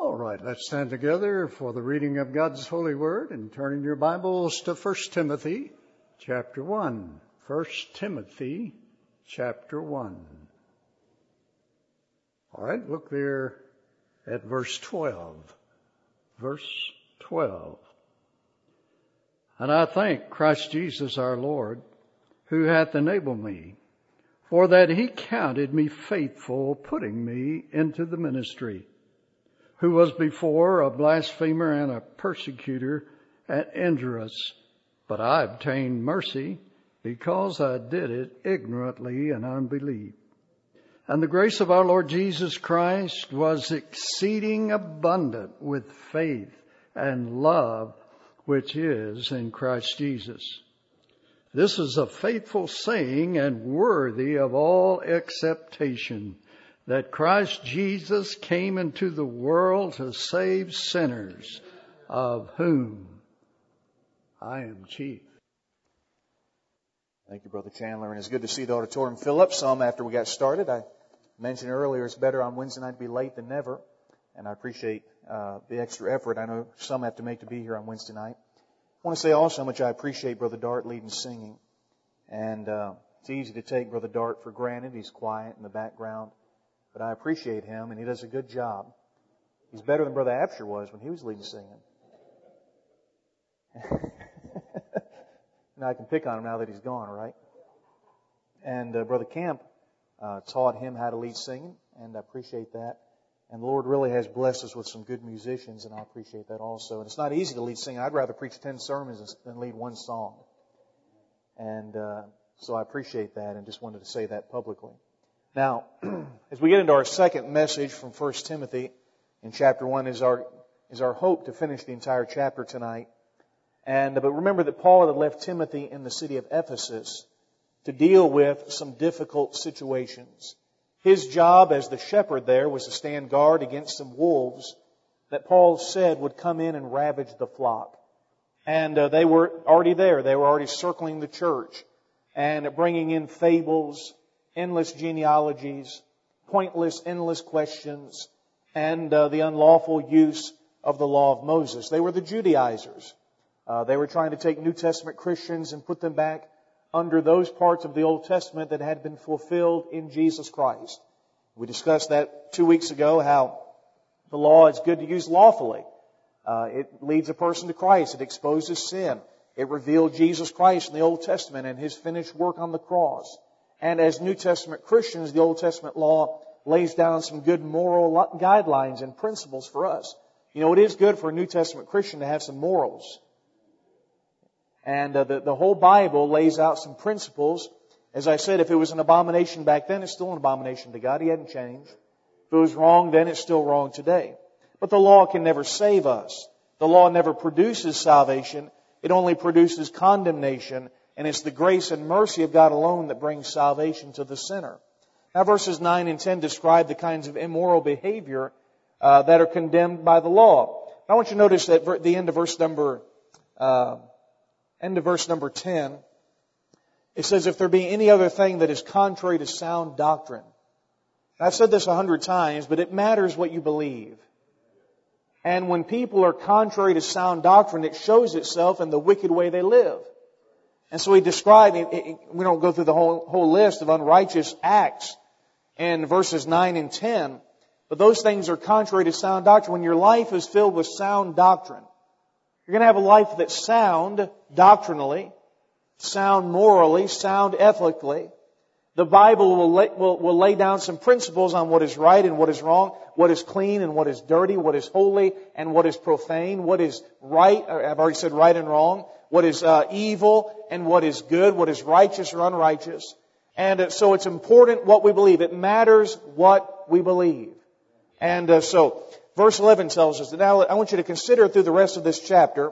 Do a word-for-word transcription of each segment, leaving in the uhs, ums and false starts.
All right, let's stand together for the reading of God's holy word and turning your Bibles to First Timothy chapter one. First Timothy chapter one. All right, look there at verse twelve. Verse twelve. And I thank Christ Jesus our Lord, who hath enabled me, for that he counted me faithful, putting me into the ministry, who was before a blasphemer and a persecutor and injurious, but I obtained mercy because I did it ignorantly in unbelief. And the grace of our Lord Jesus Christ was exceeding abundant with faith and love, which is in Christ Jesus. This is a faithful saying and worthy of all acceptation, that Christ Jesus came into the world to save sinners, of whom I am chief. Thank you, Brother Chandler. And it's good to see the auditorium fill up some after we got started. I mentioned earlier it's better on Wednesday night to be late than never. And I appreciate uh, the extra effort I know some have to make to be here on Wednesday night. I want to say also how much I appreciate Brother Dart leading singing. And uh, it's easy to take Brother Dart for granted. He's quiet in the background. But I appreciate him, and he does a good job. He's better than Brother Absher was when he was leading singing. Now I can pick on him now that he's gone, right? And uh, Brother Camp uh, taught him how to lead singing, and I appreciate that. And the Lord really has blessed us with some good musicians, and I appreciate that also. And it's not easy to lead singing. I'd rather preach ten sermons than lead one song. And uh, so I appreciate that and just wanted to say that publicly. Now, as we get into our second message from First Timothy in chapter one is our is our hope to finish the entire chapter tonight. And but remember that Paul had left Timothy in the city of Ephesus to deal with some difficult situations. His job as the shepherd there was to stand guard against some wolves that Paul said would come in and ravage the flock. And uh, they were already there. They were already circling the church and bringing in fables, endless genealogies, pointless, endless questions, and uh, the unlawful use of the law of Moses. They were the Judaizers. Uh, they were trying to take New Testament Christians and put them back under those parts of the Old Testament that had been fulfilled in Jesus Christ. We discussed that two weeks ago, how the law is good to use lawfully. Uh, it leads a person to Christ. It exposes sin. It revealed Jesus Christ in the Old Testament and His finished work on the cross. And as New Testament Christians, the Old Testament law lays down some good moral guidelines and principles for us. You know, it is good for a New Testament Christian to have some morals. And uh, the, the whole Bible lays out some principles. As I said, if it was an abomination back then, it's still an abomination to God. He hadn't changed. If it was wrong then, it's still wrong today. But the law can never save us. The law never produces salvation. It only produces condemnation. And it's the grace and mercy of God alone that brings salvation to the sinner. Now verses nine and ten describe the kinds of immoral behavior uh, that are condemned by the law. I want you to notice that at the end of verse number uh, end of verse number ten, it says, if there be any other thing that is contrary to sound doctrine. I've said this a hundred times, but it matters what you believe. And when people are contrary to sound doctrine, it shows itself in the wicked way they live. And so he described, we don't go through the whole, whole list of unrighteous acts in verses nine and ten, but those things are contrary to sound doctrine. When your life is filled with sound doctrine, you're going to have a life that's sound doctrinally, sound morally, sound ethically. The Bible will lay, will, will lay down some principles on what is right and what is wrong, what is clean and what is dirty, what is holy and what is profane, what is right, I've already said right and wrong, what is uh, evil and what is good, what is righteous or unrighteous. And uh, so it's important what we believe. It matters what we believe. And uh, so verse eleven tells us that. Now I want you to consider through the rest of this chapter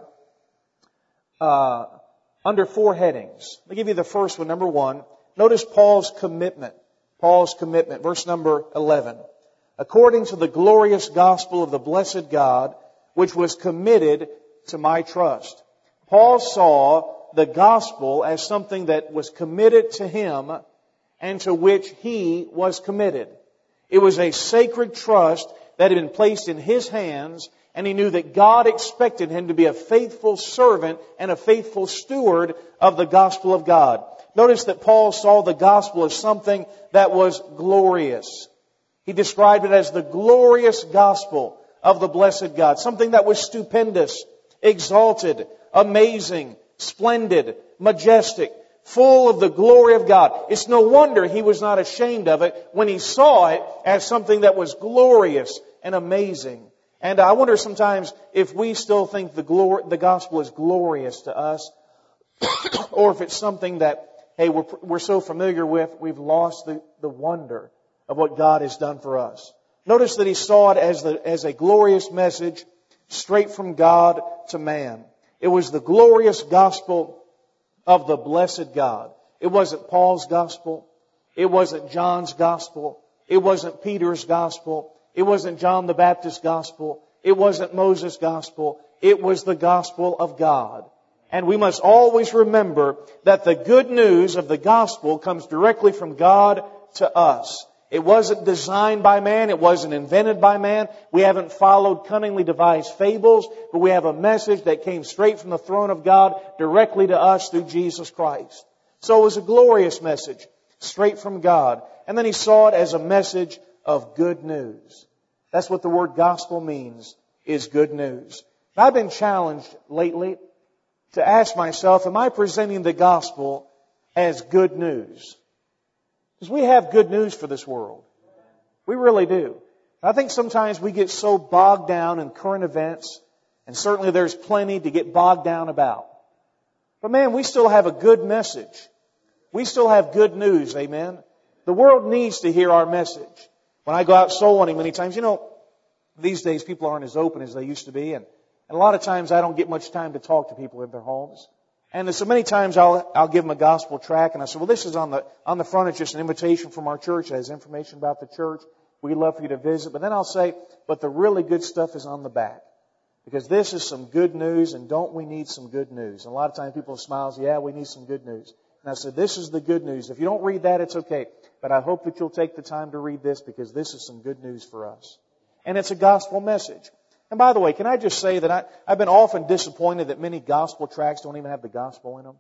uh, under four headings. Let me give you the first one, number one. Notice Paul's commitment. Paul's commitment. Verse number eleven. According to the glorious gospel of the blessed God, which was committed to my trust. Paul saw the gospel as something that was committed to him and to which he was committed. It was a sacred trust that had been placed in his hands, and he knew that God expected him to be a faithful servant and a faithful steward of the gospel of God. Notice that Paul saw the gospel as something that was glorious. He described it as the glorious gospel of the blessed God. Something that was stupendous, exalted, amazing, splendid, majestic, full of the glory of God. It's no wonder he was not ashamed of it when he saw it as something that was glorious and amazing. And I wonder sometimes if we still think the glor- the gospel is glorious to us, or if it's something that, hey, we're, we're so familiar with, we've lost the, the wonder of what God has done for us. Notice that he saw it as the, as a glorious message straight from God to man. It was the glorious gospel of the blessed God. It wasn't Paul's gospel. It wasn't John's gospel. It wasn't Peter's gospel. It wasn't John the Baptist's gospel. It wasn't Moses' gospel. It was the gospel of God. And we must always remember that the good news of the gospel comes directly from God to us. It wasn't designed by man. It wasn't invented by man. We haven't followed cunningly devised fables, but we have a message that came straight from the throne of God directly to us through Jesus Christ. So it was a glorious message straight from God. And then he saw it as a message of good news. That's what the word gospel means, is good news. And I've been challenged lately to ask myself, am I presenting the gospel as good news? Because we have good news for this world. We really do. I think sometimes we get so bogged down in current events, and certainly there's plenty to get bogged down about. But man, we still have a good message. We still have good news, amen? The world needs to hear our message. When I go out soul winning many times, you know, these days people aren't as open as they used to be, and, and a lot of times I don't get much time to talk to people in their homes. And so many times I'll I'll give them a gospel tract, and I say, well, this is on the on the front. It's just an invitation from our church. It has information about the church. We'd love for you to visit. But then I'll say, but the really good stuff is on the back, because this is some good news, and don't we need some good news? And a lot of times people smile, yeah, we need some good news. And I said, this is the good news. If you don't read that, it's okay. But I hope that you'll take the time to read this, because this is some good news for us. And it's a gospel message. And by the way, can I just say that I, I've been often disappointed that many gospel tracts don't even have the gospel in them.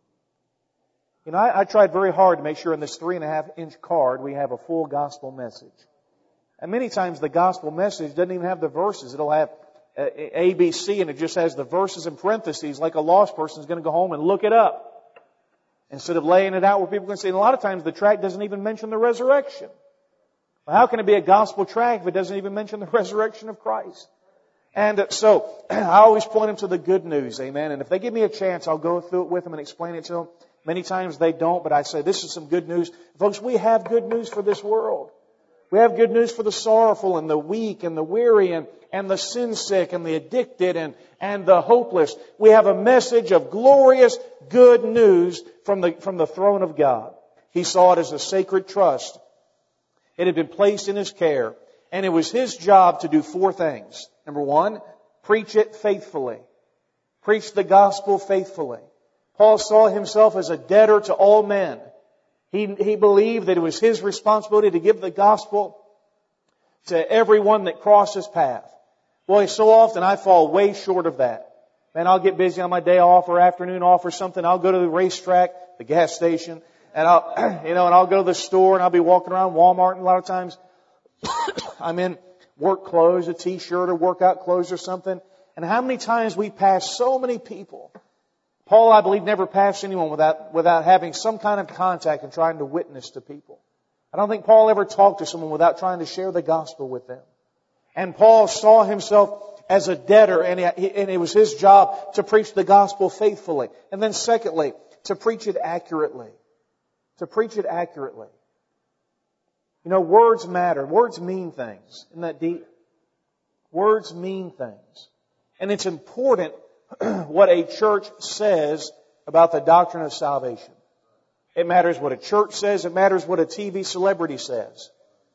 You know, I, I tried very hard to make sure in this three and a half inch card we have a full gospel message. And many times the gospel message doesn't even have the verses. It'll have A, B, C, and it just has the verses in parentheses, like a lost person is going to go home and look it up, instead of laying it out where people can see. And a lot of times the tract doesn't even mention the resurrection. Well, how can it be a gospel tract if it doesn't even mention the resurrection of Christ? And so I always point them to the good news, amen. And if they give me a chance, I'll go through it with them and explain it to them. Many times they don't, but I say, this is some good news. Folks, we have good news for this world. We have good news for the sorrowful and the weak and the weary and, and the sin sick and the addicted and, and the hopeless. We have a message of glorious good news from the, from the throne of God. He saw it as a sacred trust. It had been placed in His care. And it was His job to do four things. Number one, preach it faithfully. Preach the gospel faithfully. Paul saw himself as a debtor to all men. He, he believed that it was his responsibility to give the gospel to everyone that crossed his path. Boy, so often I fall way short of that. Man, I'll get busy on my day off or afternoon off or something. I'll go to the racetrack, the gas station, and I'll, you know, and I'll go to the store and I'll be walking around Walmart, and a lot of times I'm in work clothes, a t-shirt or workout clothes or something. And how many times we pass so many people. Paul, I believe, never passed anyone without, without having some kind of contact and trying to witness to people. I don't think Paul ever talked to someone without trying to share the gospel with them. And Paul saw himself as a debtor, and, he, and it was his job to preach the gospel faithfully. And then secondly, to preach it accurately. To preach it accurately. You know, words matter. Words mean things. Isn't that deep? Words mean things. And it's important what a church says about the doctrine of salvation. It matters what a church says. It matters what a T V celebrity says.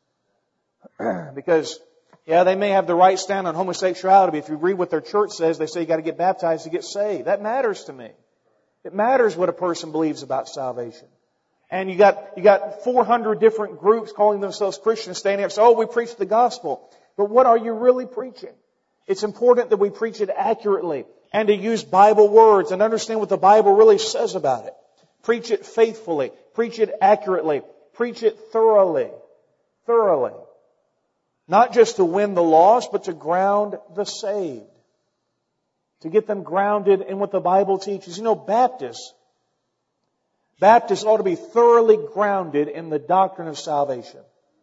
Because, yeah, they may have the right stand on homosexuality, but if you read what their church says, they say you got to get baptized to get saved. That matters to me. It matters what a person believes about salvation. And you got you got four hundred different groups calling themselves Christians standing up and saying, oh, we preach the gospel. But what are you really preaching? It's important that we preach it accurately and to use Bible words and understand what the Bible really says about it. Preach it faithfully. Preach it accurately. Preach it thoroughly. Thoroughly. Not just to win the lost, but to ground the saved. To get them grounded in what the Bible teaches. You know, Baptists, Baptists ought to be thoroughly grounded in the doctrine of salvation.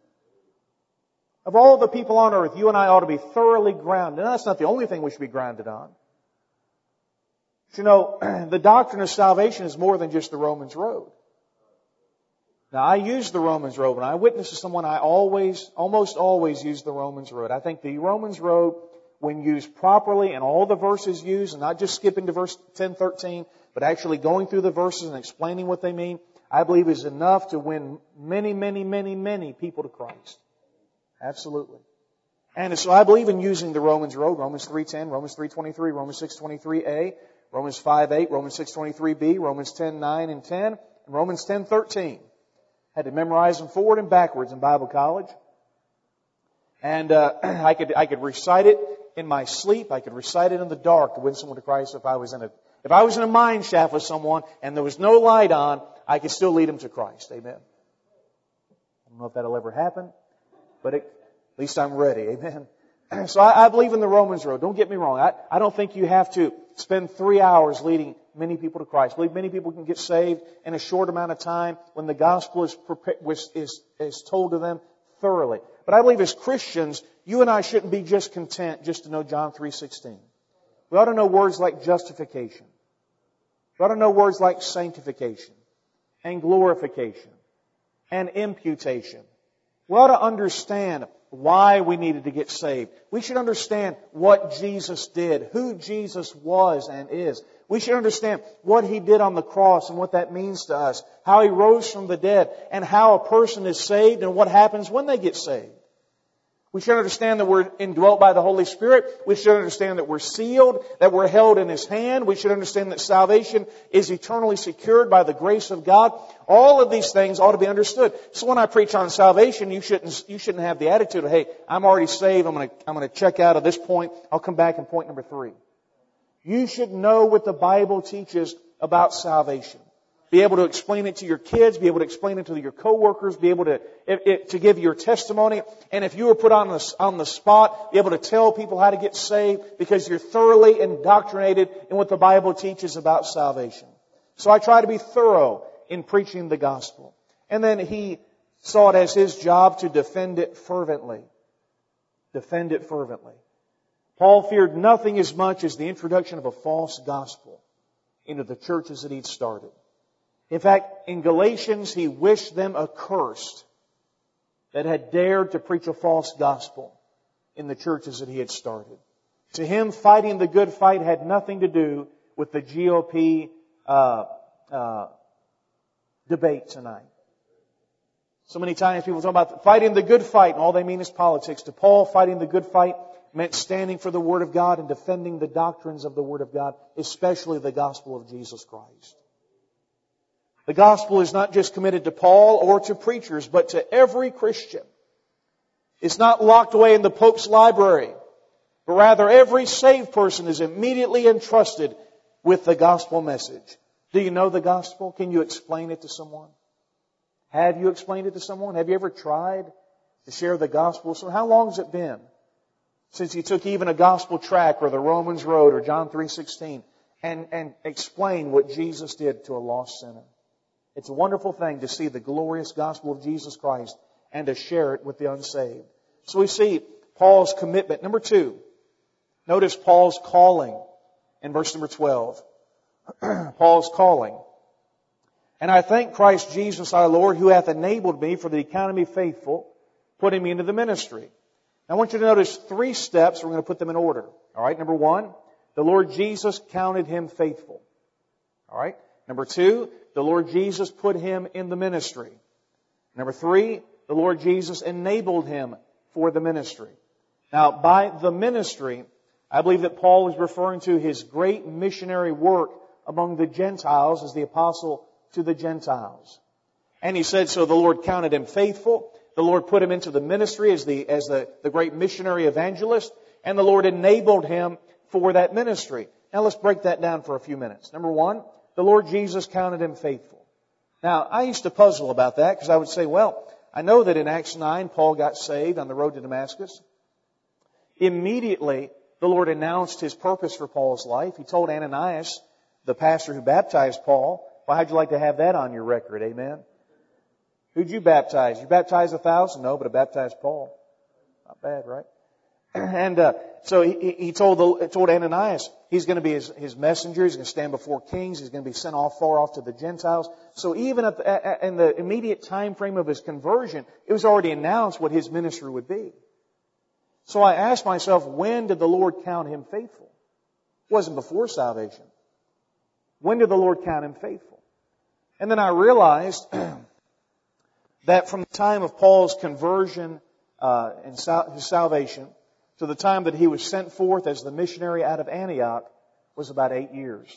Of all the people on earth, you and I ought to be thoroughly grounded. Now, that's not the only thing we should be grounded on. But you know, the doctrine of salvation is more than just the Romans Road. Now, I use the Romans Road. When I witness to someone, I always, almost always use the Romans Road. I think the Romans Road, when used properly and all the verses used, and not just skipping to verse ten, thirteen, but actually going through the verses and explaining what they mean, I believe is enough to win many, many, many, many people to Christ. Absolutely. And so I believe in using the Romans Road, Romans three ten, Romans three twenty-three, Romans six twenty-three a, Romans five eight, Romans six twenty-three b, Romans ten nine and ten, and Romans ten thirteen. Had to memorize them forward and backwards in Bible college. And uh, I could I could recite it in my sleep. I could recite it in the dark to win someone to Christ. If I was in a if I was in a mine shaft with someone and there was no light on, I could still lead them to Christ. Amen. I don't know if that'll ever happen, but it, at least I'm ready. Amen. So I, I believe in the Romans Road. Don't get me wrong. I, I don't think you have to spend three hours leading many people to Christ. I believe many people can get saved in a short amount of time when the gospel is, is, is told to them thoroughly. But I believe as Christians, you and I shouldn't be just content just to know John three sixteen. We ought to know words like justification. We ought to know words like sanctification and glorification and imputation. We ought to understand why we needed to get saved. We should understand what Jesus did, who Jesus was and is. We should understand what He did on the cross and what that means to us, how He rose from the dead, and how a person is saved and what happens when they get saved. We should understand that we're indwelt by the Holy Spirit. We should understand that we're sealed, that we're held in His hand. We should understand that salvation is eternally secured by the grace of God. All of these things ought to be understood. So when I preach on salvation, you shouldn't, you shouldn't have the attitude of, hey, I'm already saved. I'm going to, I'm going to check out of this point. I'll come back in point number three. You should know what the Bible teaches about salvation. Be able to explain it to your kids, be able to explain it to your coworkers, be able to it, it, to give your testimony. And if you were put on the, on the spot, be able to tell people how to get saved because you're thoroughly indoctrinated in what the Bible teaches about salvation. So I try to be thorough in preaching the gospel. And then he saw it as his job to defend it fervently. Defend it fervently. Paul feared nothing as much as the introduction of a false gospel into the churches that he'd started. In fact, in Galatians, he wished them accursed that had dared to preach a false gospel in the churches that he had started. To him, fighting the good fight had nothing to do with the G O P uh, uh, debate tonight. So many times people talk about fighting the good fight, and all they mean is politics. To Paul, fighting the good fight meant standing for the Word of God and defending the doctrines of the Word of God, especially the gospel of Jesus Christ. The gospel is not just committed to Paul or to preachers, but to every Christian. It's not locked away in the Pope's library, but rather every saved person is immediately entrusted with the gospel message. Do you know the gospel? Can you explain it to someone? Have you explained it to someone? Have you ever tried to share the gospel? So how long has it been since you took even a gospel tract or the Romans Road or John three sixteen and, and explained what Jesus did to a lost sinner? It's a wonderful thing to see the glorious gospel of Jesus Christ and to share it with the unsaved. So we see Paul's commitment. Number two, notice Paul's calling in verse number twelve. Paul's calling. And I thank Christ Jesus our Lord, who hath enabled me for the account of me faithful, putting me into the ministry. Now I want you to notice three steps. We're going to put them in order. All right. Number one, the Lord Jesus counted him faithful. All right. Number two, the Lord Jesus put him in the ministry. Number three, the Lord Jesus enabled him for the ministry. Now, by the ministry, I believe that Paul was referring to his great missionary work among the Gentiles as the apostle to the Gentiles. And he said, so the Lord counted him faithful. The Lord put him into the ministry as the, as the, the great missionary evangelist, and the Lord enabled him for that ministry. Now let's break that down for a few minutes. Number one, the Lord Jesus counted him faithful. Now, I used to puzzle about that because I would say, well, I know that in Acts nine, Paul got saved on the road to Damascus. Immediately, the Lord announced His purpose for Paul's life. He told Ananias, the pastor who baptized Paul, well, how'd you like to have that on your record? Amen? Who'd you baptize? You baptized a thousand? No, but I baptized Paul. Not bad, right? And uh, so he, he told the, told Ananias he's going to be his, his messenger. He's going to stand before kings. He's going to be sent off far off to the Gentiles. So even at the, in the immediate time frame of his conversion, it was already announced what his ministry would be. So I asked myself, when did the Lord count him faithful? It wasn't before salvation. When did the Lord count him faithful? And then I realized that from the time of Paul's conversion uh, and sal- his salvation to the time that he was sent forth as the missionary out of Antioch was about eight years.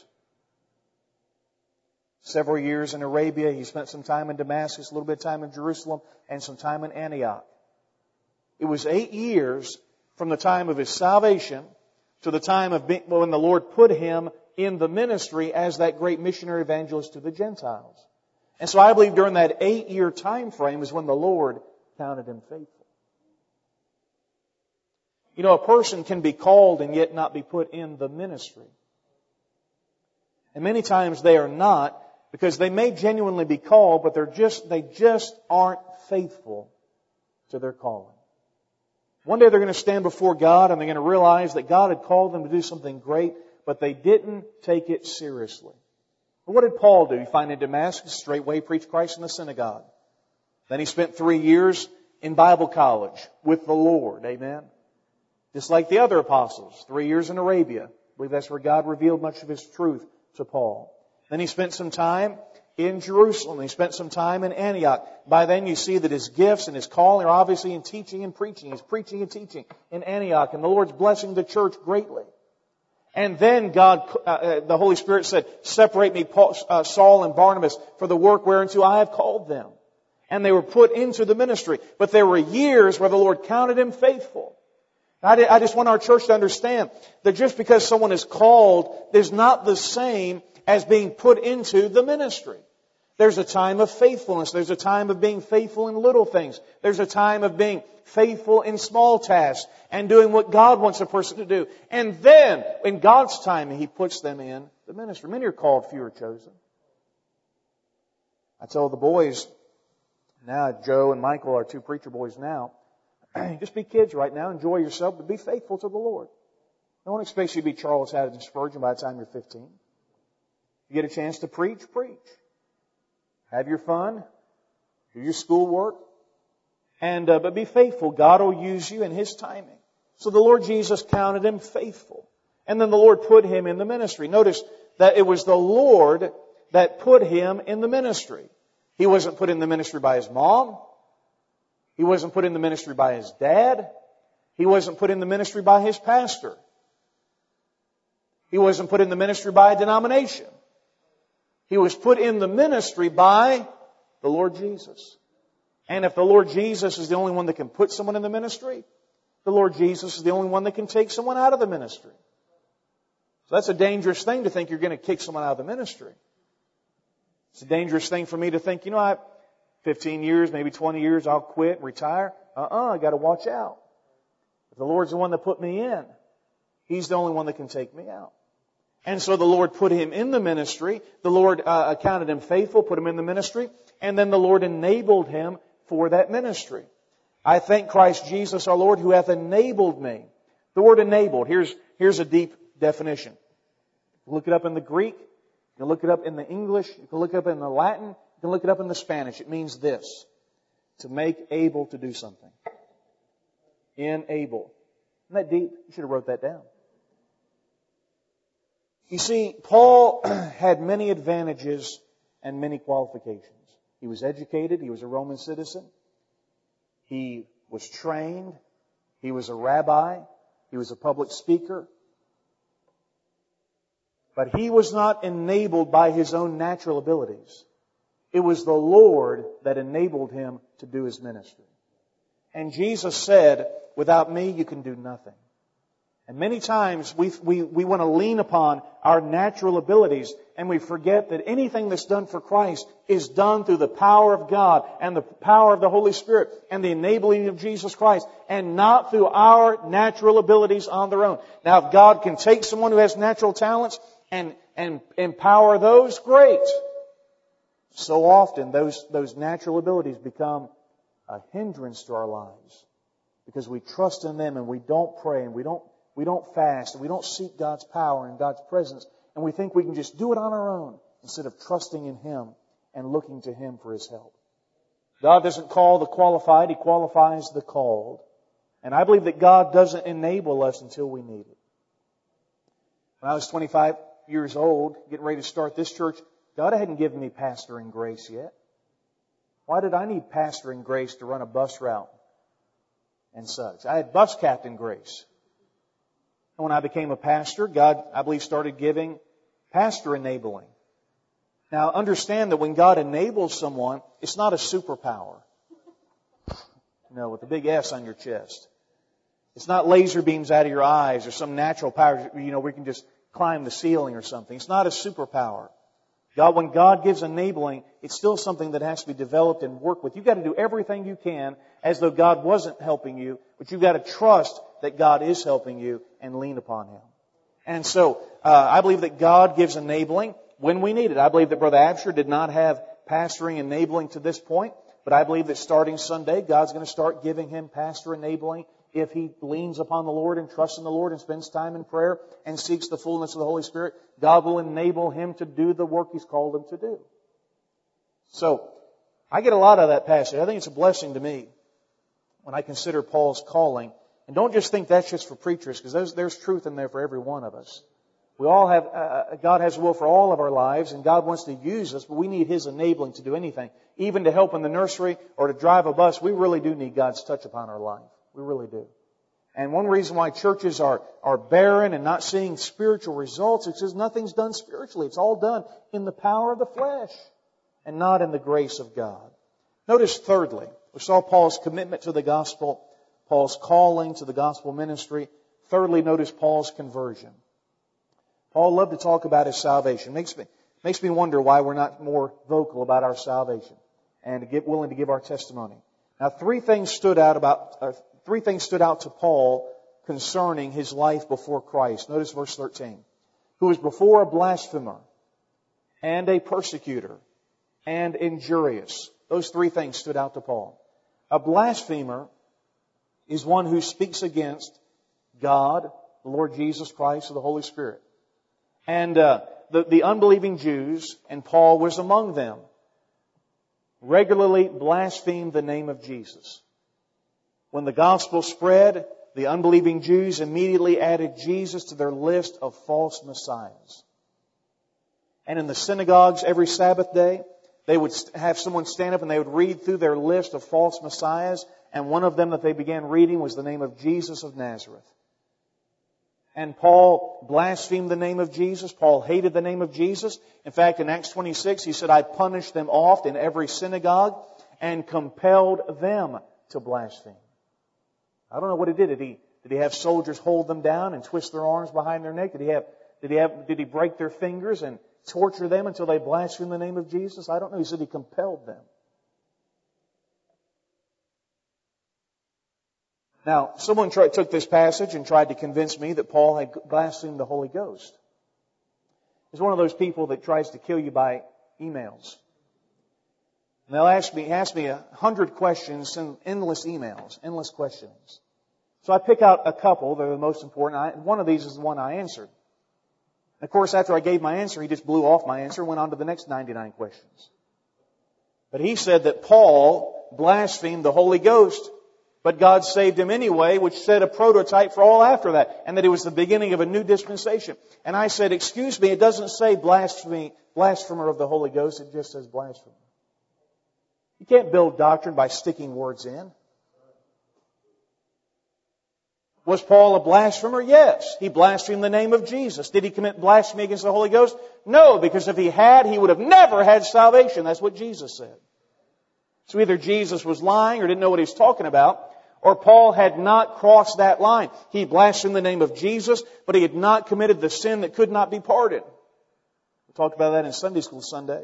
Several years in Arabia. He spent some time in Damascus, a little bit of time in Jerusalem, and some time in Antioch. It was eight years from the time of his salvation to the time of being, when the Lord put him in the ministry as that great missionary evangelist to the Gentiles. And so I believe during that eight-year time frame is when the Lord counted him faithful. You know, a person can be called and yet not be put in the ministry. And many times they are not, because they may genuinely be called, but they're just, they just aren't faithful to their calling. One day they're going to stand before God and they're going to realize that God had called them to do something great, but they didn't take it seriously. But what did Paul do? You find in Damascus, straightway preached Christ in the synagogue. Then he spent three years in Bible college with the Lord. Amen. Just like the other apostles, three years in Arabia. I believe that's where God revealed much of His truth to Paul. Then he spent some time in Jerusalem. He spent some time in Antioch. By then you see that his gifts and his calling are obviously in teaching and preaching. He's preaching and teaching in Antioch, and the Lord's blessing the church greatly. And then God, uh, the Holy Spirit said, separate me, Paul, uh, Saul and Barnabas, for the work whereunto I have called them. And they were put into the ministry. But there were years where the Lord counted him faithful. I just want our church to understand that just because someone is called is not the same as being put into the ministry. There's a time of faithfulness. There's a time of being faithful in little things. There's a time of being faithful in small tasks and doing what God wants a person to do. And then, in God's time, He puts them in the ministry. Many are called, few are chosen. I tell the boys, now Joe and Michael are two preacher boys now, just be kids right now, enjoy yourself, but be faithful to the Lord. No one expects you to be Charles Haddon Spurgeon by the time you're fifteen. You get a chance to preach, preach. Have your fun, do your schoolwork, and uh, but be faithful. God will use you in His timing. So the Lord Jesus counted him faithful. And then the Lord put him in the ministry. Notice that it was the Lord that put him in the ministry. He wasn't put in the ministry by his mom. He wasn't put in the ministry by his dad. He wasn't put in the ministry by his pastor. He wasn't put in the ministry by a denomination. He was put in the ministry by the Lord Jesus. And if the Lord Jesus is the only one that can put someone in the ministry, the Lord Jesus is the only one that can take someone out of the ministry. So that's a dangerous thing to think you're going to kick someone out of the ministry. It's a dangerous thing for me to think, you know, I fifteen years, maybe twenty years, I'll quit, retire. Uh-uh, I got to watch out. If the Lord's the one that put me in, He's the only one that can take me out. And so the Lord put him in the ministry. The Lord uh, accounted him faithful, put him in the ministry, and then the Lord enabled him for that ministry. I thank Christ Jesus our Lord who hath enabled me. The word enabled, here's, here's a deep definition. Look it up in the Greek. You can look it up in the English. You can look it up in the Latin. You can look it up in the Spanish. It means this: to make able to do something. Enable. Isn't that deep? You should have wrote that down. You see, Paul had many advantages and many qualifications. He was educated. He was a Roman citizen. He was trained. He was a rabbi. He was a public speaker. But he was not enabled by his own natural abilities. It was the Lord that enabled him to do his ministry. And Jesus said, without me, you can do nothing. And many times we, we, we want to lean upon our natural abilities, and we forget that anything that's done for Christ is done through the power of God and the power of the Holy Spirit and the enabling of Jesus Christ, and not through our natural abilities on their own. Now, if God can take someone who has natural talents and, and empower those, great. So often those, those natural abilities become a hindrance to our lives because we trust in them and we don't pray and we don't We don't fast, and we don't seek God's power and God's presence, and we think we can just do it on our own instead of trusting in Him and looking to Him for His help. God doesn't call the qualified, He qualifies the called. And I believe that God doesn't enable us until we need it. When I was twenty-five years old, getting ready to start this church, God hadn't given me pastoring grace yet. Why did I need pastoring grace to run a bus route and such? I had bus captain grace. And when I became a pastor, God, I believe, started giving pastor enabling. Now, understand that when God enables someone, it's not a superpower. You know, with a big S on your chest. It's not laser beams out of your eyes or some natural power, you know, we can just climb the ceiling or something. It's not a superpower. God, when God gives enabling, it's still something that has to be developed and worked with. You've got to do everything you can as though God wasn't helping you, but you've got to trust that God is helping you and lean upon Him. And so, uh, I believe that God gives enabling when we need it. I believe that Brother Absher did not have pastoring enabling to this point, but I believe that starting Sunday, God's going to start giving him pastor enabling if he leans upon the Lord and trusts in the Lord and spends time in prayer and seeks the fullness of the Holy Spirit. God will enable him to do the work He's called him to do. So, I get a lot of that passage. I think it's a blessing to me when I consider Paul's calling. And don't just think that's just for preachers, because there's, there's truth in there for every one of us. We all have, uh, God has a will for all of our lives, and God wants to use us, but we need His enabling to do anything. Even to help in the nursery or to drive a bus, we really do need God's touch upon our life. We really do. And one reason why churches are, are barren and not seeing spiritual results is because nothing's done spiritually. It's all done in the power of the flesh and not in the grace of God. Notice thirdly, we saw Paul's commitment to the gospel, Paul's calling to the gospel ministry. Thirdly, notice Paul's conversion. Paul loved to talk about his salvation. Makes me, makes me wonder why we're not more vocal about our salvation and to get willing to give our testimony. Now, three things stood out about, uh, three things stood out to Paul concerning his life before Christ. Notice verse thirteen. Who was before a blasphemer and a persecutor and injurious. Those three things stood out to Paul. A blasphemer is one who speaks against God, the Lord Jesus Christ, or the Holy Spirit. And uh, the, the unbelieving Jews, and Paul was among them, regularly blasphemed the name of Jesus. When the gospel spread, the unbelieving Jews immediately added Jesus to their list of false messiahs. And in the synagogues every Sabbath day, they would have someone stand up and they would read through their list of false messiahs, and one of them that they began reading was the name of Jesus of Nazareth. And Paul blasphemed the name of Jesus. Paul hated the name of Jesus. In fact, in Acts twenty-six, he said, I punished them oft in every synagogue and compelled them to blaspheme. I don't know what he did. Did he, did he have soldiers hold them down and twist their arms behind their neck? Did he have, did he have, did he break their fingers and torture them until they blasphemed the name of Jesus? I don't know. He said he compelled them. Now, someone tried, took this passage and tried to convince me that Paul had blasphemed the Holy Ghost. He's one of those people that tries to kill you by emails. And they'll ask me, ask me a hundred questions, send endless emails, endless questions. So I pick out a couple that are the most important. I, one of these is the one I answered. And of course, after I gave my answer, he just blew off my answer and went on to the next ninety-nine questions. But he said that Paul blasphemed the Holy Ghost, but God saved him anyway, which set a prototype for all after that, and that it was the beginning of a new dispensation. And I said, excuse me, it doesn't say blasphemy, blasphemer of the Holy Ghost, it just says blasphemer. You can't build doctrine by sticking words in. Was Paul a blasphemer? Yes. He blasphemed the name of Jesus. Did he commit blasphemy against the Holy Ghost? No, because if he had, he would have never had salvation. That's what Jesus said. So either Jesus was lying or didn't know what he was talking about, Or Paul had not crossed that line. He blasphemed the name of Jesus, but he had not committed the sin that could not be pardoned. We talked about that in Sunday school Sunday.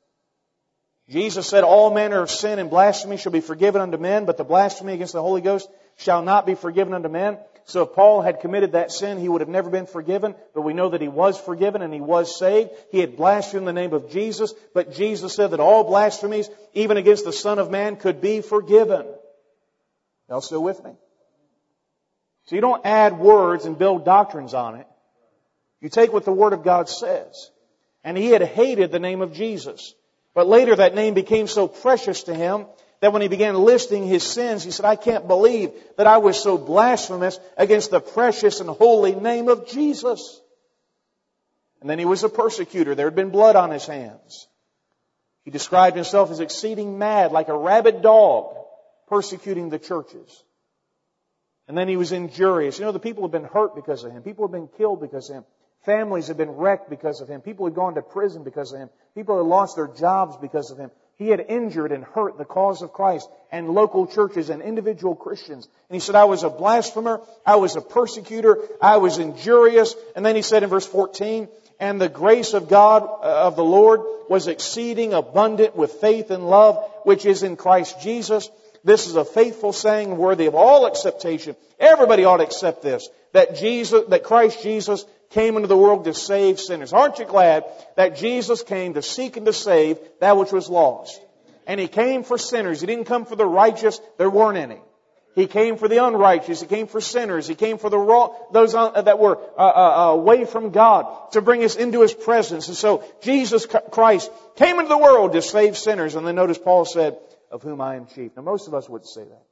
Jesus said, all manner of sin and blasphemy shall be forgiven unto men, but the blasphemy against the Holy Ghost shall not be forgiven unto men. So if Paul had committed that sin, he would have never been forgiven, but we know that he was forgiven and he was saved. He had blasphemed the name of Jesus, but Jesus said that all blasphemies, even against the Son of Man, could be forgiven. Y'all still with me? So you don't add words and build doctrines on it. You take what the Word of God says. And he had hated the name of Jesus. But later that name became so precious to him that when he began listing his sins, he said, I can't believe that I was so blasphemous against the precious and holy name of Jesus. And then he was a persecutor. There had been blood on his hands. He described himself as exceeding mad, like a rabid dog, persecuting the churches. And then he was injurious. You know, the people have been hurt because of him. People have been killed because of him. Families have been wrecked because of him. People had gone to prison because of him. People had lost their jobs because of him. He had injured and hurt the cause of Christ and local churches and individual Christians. And he said, I was a blasphemer. I was a persecutor. I was injurious. And then he said in verse fourteen, and the grace of God, of the Lord, was exceeding abundant with faith and love, which is in Christ Jesus. This is a faithful saying worthy of all acceptation. Everybody ought to accept this, that Jesus, that Christ Jesus came into the world to save sinners. Aren't you glad that Jesus came to seek and to save that which was lost? And He came for sinners. He didn't come for the righteous. There weren't any. He came for the unrighteous. He came for sinners. He came for the raw, those that were uh, uh, away from God, to bring us into His presence. And so Jesus Christ came into the world to save sinners. And then notice Paul said, of whom I am chief. Now most of us wouldn't say that.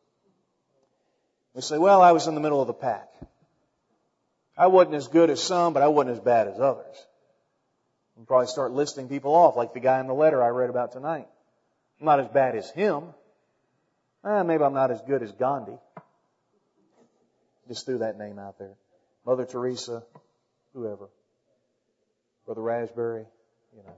We say, well, I was in the middle of the pack. I wasn't as good as some, but I wasn't as bad as others. You probably start listing people off, like the guy in the letter I read about tonight. I'm not as bad as him. Eh, maybe I'm not as good as Gandhi. Just threw that name out there. Mother Teresa, whoever. Brother Raspberry, you know.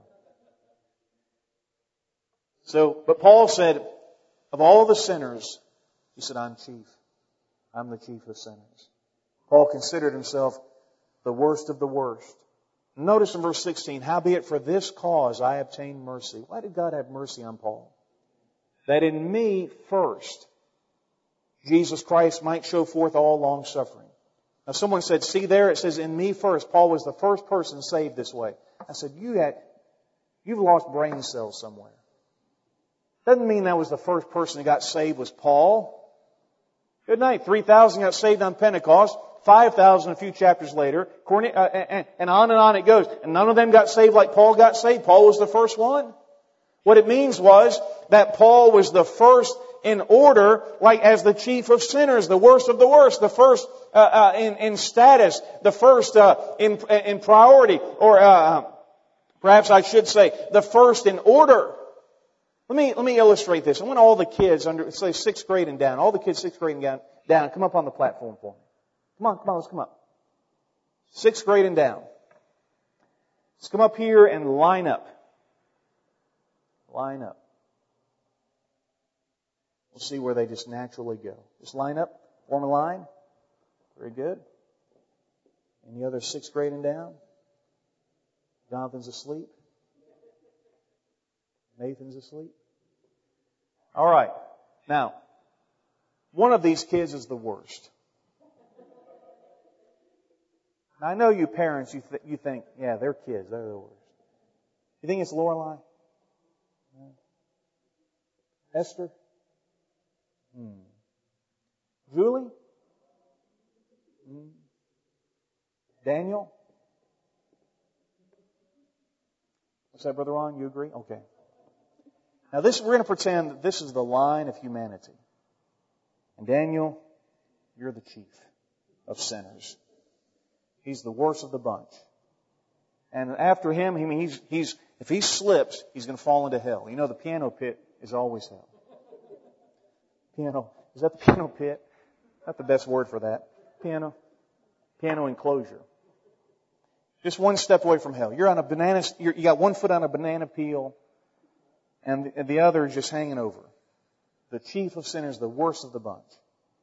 So, but Paul said, of all the sinners, he said, I'm chief. I'm the chief of sinners. Paul considered himself the worst of the worst. Notice in verse sixteen, howbeit for this cause I obtained mercy. Why did God have mercy on Paul? That in me first, Jesus Christ might show forth all long suffering. Now someone said, see there, it says in me first. Paul was the first person saved this way. I said, you had, you've lost brain cells somewhere. Doesn't mean that was the first person who got saved was Paul. Good night. three thousand got saved on Pentecost. five thousand a few chapters later. And on and on it goes. And none of them got saved like Paul got saved. Paul was the first one. What it means was that Paul was the first in order, like as the chief of sinners, the worst of the worst, the first uh, uh, in, in status, the first uh, in, in priority, or uh, perhaps I should say, the first in order. Let me let me illustrate this. I want all the kids under, say, sixth grade and down, all the kids sixth grade and down, down, come up on the platform for me. Come on, come on, let's come up. Sixth grade and down. Let's come up here and line up. Line up. We'll see where they just naturally go. Just line up, form a line. Very good. Any other sixth grade and down? Jonathan's asleep. Nathan's asleep. All right. Now, one of these kids is the worst. Now, I know you parents, you, th- you think, yeah, they're kids. They're the worst. You think it's Lorelei? Yeah. Esther? Hmm. Julie? Hmm. Daniel? What's that, Brother Ron? You agree? Okay. Now this, we're going to pretend that this is the line of humanity. And Daniel, you're the chief of sinners. He's the worst of the bunch. And after him, I mean, he's, he's, if he slips, he's going to fall into hell. You know, the piano pit is always hell. Piano, is that the piano pit? Not the best word for that. Piano, piano enclosure. Just one step away from hell. You're on a banana, you're, you got one foot on a banana peel, and the, and the other is just hanging over. The chief of sinners, the worst of the bunch.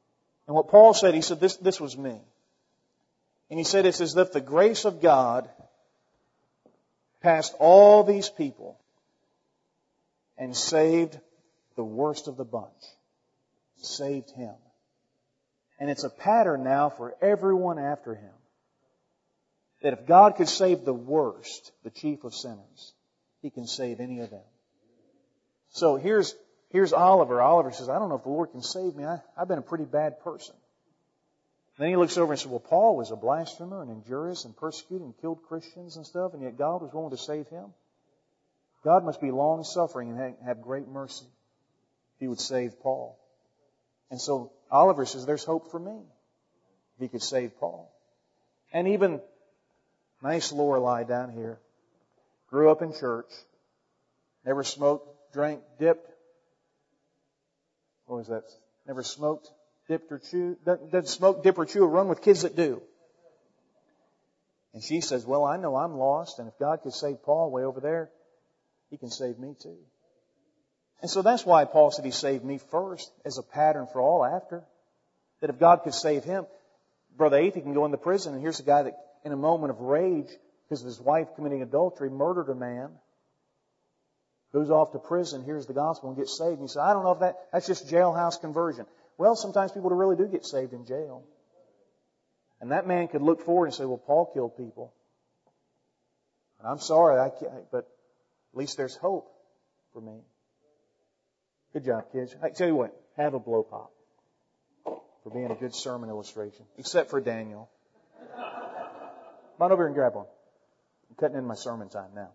And what Paul said, he said, this, this was me. And he said, it's as if the grace of God passed all these people and saved the worst of the bunch. Saved him. And it's a pattern now for everyone after him. That if God could save the worst, the chief of sinners, He can save any of them. So here's here's Oliver. Oliver says, I don't know if the Lord can save me. I, I've been a pretty bad person. Then he looks over and says, well, Paul was a blasphemer and injurious and persecuted and killed Christians and stuff, and yet God was willing to save him. God must be long-suffering and have great mercy if He would save Paul. And so Oliver says, there's hope for me if He could save Paul. And even nice Lorelei down here, grew up in church, never smoked, drank, dipped. What was that? Never smoked, dipped or chewed. Doesn't smoke, dip or chew or run with kids that do. And she says, well, I know I'm lost, and if God could save Paul way over there, He can save me too. And so that's why Paul said He saved me first as a pattern for all after. That if God could save him, Brother Athey can go into prison, and here's a guy that in a moment of rage because of his wife committing adultery, murdered a man, goes off to prison, hears the gospel and gets saved. And he said, I don't know if that, that's just jailhouse conversion. Well, sometimes people really do get saved in jail. And that man could look forward and say, well, Paul killed people. And I'm sorry, I can't, but at least there's hope for me. Good job, kids. I tell you what, have a blow pop for being a good sermon illustration. Except for Daniel. Come on over here and grab one. I'm cutting in my sermon time now.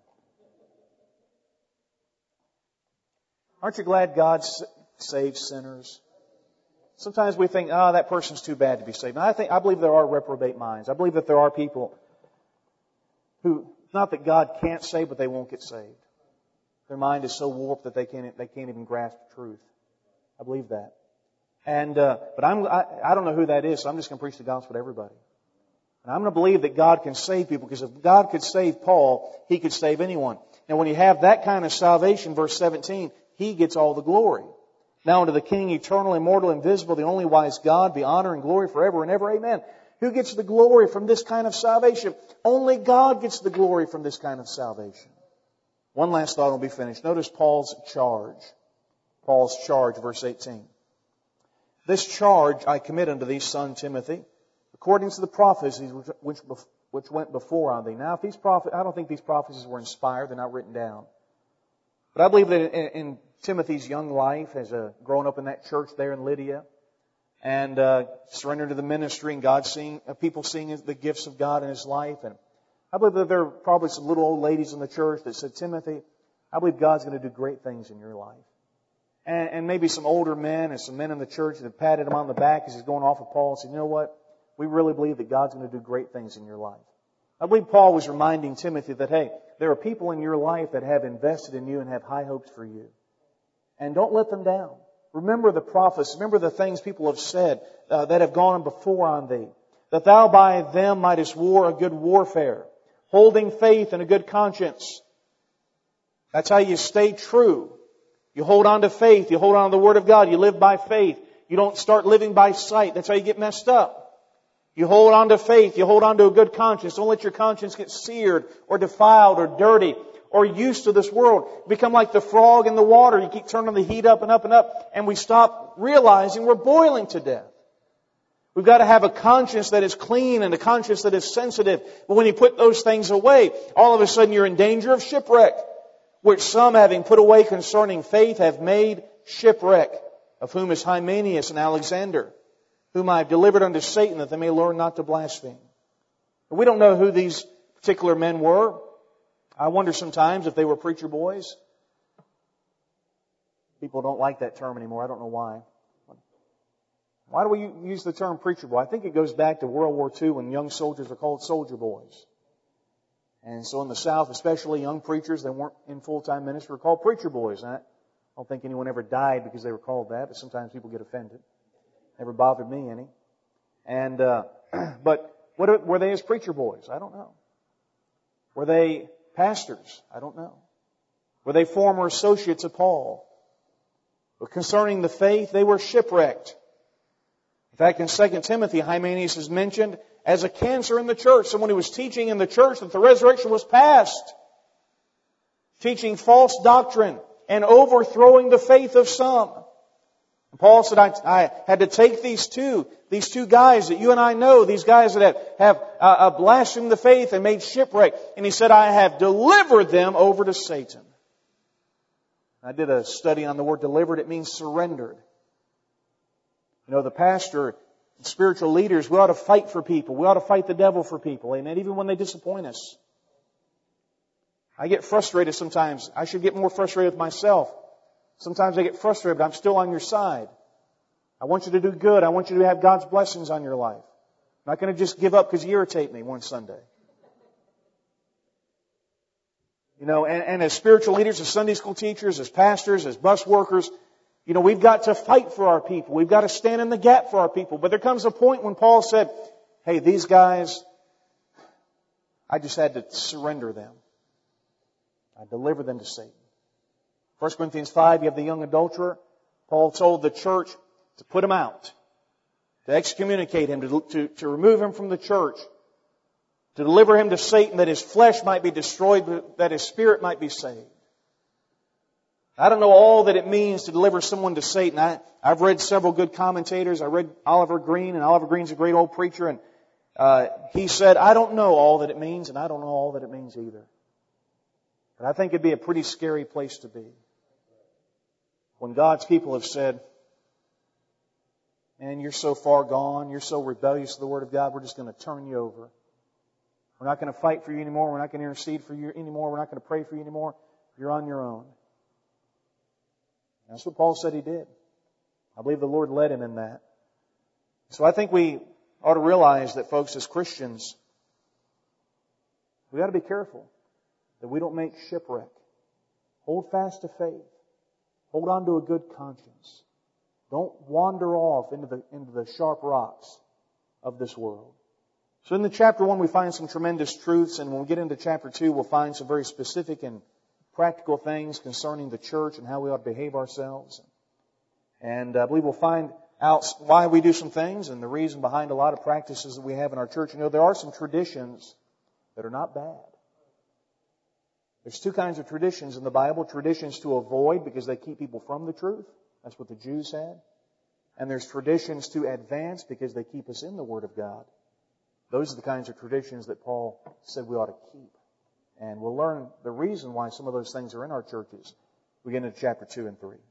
Aren't you glad God saves sinners? Sometimes we think, oh, that person's too bad to be saved. And I think, I believe there are reprobate minds. I believe that there are people who, not that God can't save, but they won't get saved. Their mind is so warped that they can't, they can't even grasp truth. I believe that. And, uh, but I'm, I, I don't know who that is, so I'm just going to preach the gospel to everybody. And I'm going to believe that God can save people, because if God could save Paul, He could save anyone. Now when you have that kind of salvation, verse seventeen, He gets all the glory. Now unto the King, eternal, immortal, invisible, the only wise God, be honor and glory forever and ever. Amen. Who gets the glory from this kind of salvation? Only God gets the glory from this kind of salvation. One last thought and we'll be finished. Notice Paul's charge. Paul's charge, verse eighteen. This charge I commit unto thee, son Timothy, according to the prophecies which, which went before on thee. Now, if these prophet, I don't think these prophecies were inspired. They're not written down. But I believe that in, in Timothy's young life, as a growing up in that church there in Lydia, and uh, surrendering to the ministry, and God seeing uh, people seeing the gifts of God in his life, and I believe that there are probably some little old ladies in the church that said, Timothy, I believe God's going to do great things in your life. And, and maybe some older men and some men in the church that patted him on the back as he's going off with Paul and said, you know what? We really believe that God's going to do great things in your life. I believe Paul was reminding Timothy that, hey, there are people in your life that have invested in you and have high hopes for you. And don't let them down. Remember the prophets. Remember the things people have said uh, that have gone before on thee. That thou by them mightest war a good warfare, holding faith and a good conscience. That's how you stay true. You hold on to faith. You hold on to the Word of God. You live by faith. You don't start living by sight. That's how you get messed up. You hold on to faith. You hold on to a good conscience. Don't let your conscience get seared or defiled or dirty or used to this world. Become like the frog in the water. You keep turning the heat up and up and up, and we stop realizing we're boiling to death. We've got to have a conscience that is clean and a conscience that is sensitive. But when you put those things away, all of a sudden you're in danger of shipwreck, which some, having put away concerning faith, have made shipwreck, of whom is Hymenaeus and Alexander, whom I have delivered unto Satan, that they may learn not to blaspheme. We don't know who these particular men were. I wonder sometimes if they were preacher boys. People don't like that term anymore. I don't know why. Why do we use the term preacher boy? I think it goes back to World War Two when young soldiers were called soldier boys. And so in the South, especially young preachers that weren't in full-time ministry were called preacher boys. I don't think anyone ever died because they were called that, but sometimes people get offended. Never bothered me any. And uh, but what are, were they as preacher boys? I don't know. Were they pastors? I don't know. Were they former associates of Paul? But concerning the faith, they were shipwrecked. fact, in Second Timothy, Hymenaeus is mentioned as a cancer in the church, someone who was teaching in the church that the resurrection was past, teaching false doctrine and overthrowing the faith of some. And Paul said, I, I had to take these two, these two guys that you and I know, these guys that have, have uh, uh, blasphemed the faith and made shipwreck. And he said, I have delivered them over to Satan. I did a study on the word delivered. It means surrendered. You know, the pastor, spiritual leaders, we ought to fight for people. We ought to fight the devil for people. Amen. Even when they disappoint us. I get frustrated sometimes. I should get more frustrated with myself. Sometimes I get frustrated, but I'm still on your side. I want you to do good. I want you to have God's blessings on your life. I'm not going to just give up because you irritate me one Sunday. You know, and, and as spiritual leaders, as Sunday school teachers, as pastors, as bus workers, you know, we've got to fight for our people. We've got to stand in the gap for our people. But there comes a point when Paul said, hey, these guys, I just had to surrender them. I delivered them to Satan. First Corinthians five, you have the young adulterer. Paul told the church to put him out, to excommunicate him, to, to, to remove him from the church, to deliver him to Satan that his flesh might be destroyed, but that his spirit might be saved. I don't know all that it means to deliver someone to Satan. I, I've read several good commentators. I read Oliver Green, and Oliver Green's a great old preacher, and uh, he said, I don't know all that it means, and I don't know all that it means either. But I think it'd be a pretty scary place to be. When God's people have said, man, you're so far gone, you're so rebellious to the Word of God, we're just going to turn you over. We're not going to fight for you anymore. We're not going to intercede for you anymore. We're not going to pray for you anymore. You're on your own. That's what Paul said he did. I believe the Lord led him in that. So I think we ought to realize that, folks, as Christians, we got to be careful that we don't make shipwreck. Hold fast to faith. Hold on to a good conscience. Don't wander off into the, into the sharp rocks of this world. So in the chapter one, we find some tremendous truths, and when we get into chapter two, we'll find some very specific and practical things concerning the church and how we ought to behave ourselves. And I believe we'll find out why we do some things and the reason behind a lot of practices that we have in our church. You know, there are some traditions that are not bad. There's two kinds of traditions in the Bible. Traditions to avoid because they keep people from the truth. That's what the Jews had. And there's traditions to advance because they keep us in the Word of God. Those are the kinds of traditions that Paul said we ought to keep. And we'll learn the reason why some of those things are in our churches. We get into chapter two and three.